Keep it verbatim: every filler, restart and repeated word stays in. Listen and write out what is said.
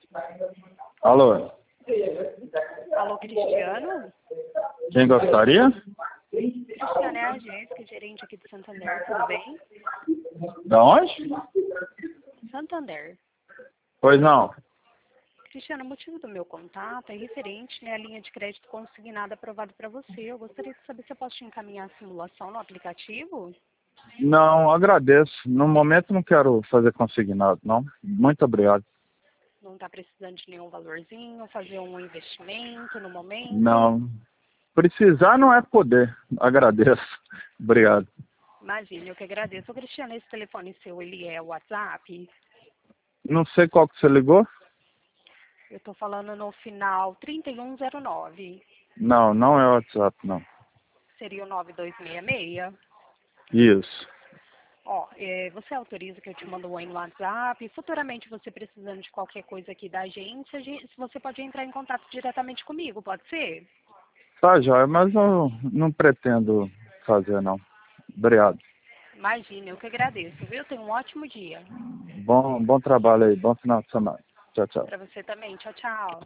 Alô? Alô, Cristiano? Quem gostaria? Cristiano é a Jéssica, gerente aqui do Santander, tudo bem? Da onde? Santander. Pois não. Cristiano, o motivo do meu contato é referente, né, à linha de crédito consignada aprovada para você. Eu gostaria de saber se eu posso te encaminhar a simulação no aplicativo? Não, agradeço. No momento não quero fazer consignado, não. Muito obrigado. Não está precisando de nenhum valorzinho, fazer um investimento no momento? Não. Precisar não é poder. Agradeço. Obrigado. Imagine, eu que agradeço. Ô, Cristiano, esse telefone seu, ele é o WhatsApp? Não sei qual que você ligou? Eu estou falando no final trinta e um zero nove. Não, não é WhatsApp, não. Seria o nove dois seis seis? Isso. Ó, é, você autoriza que eu te mando um oi no WhatsApp? Futuramente, você precisando de qualquer coisa aqui da agência, a gente- você pode entrar em contato diretamente comigo, pode ser? Tá, joia, mas eu não pretendo fazer, não. Obrigado. Imagina, eu que agradeço, viu? Tenha um ótimo dia. Bom, bom trabalho aí. Bom final de semana. Tchau, tchau. Para você também. Tchau, tchau.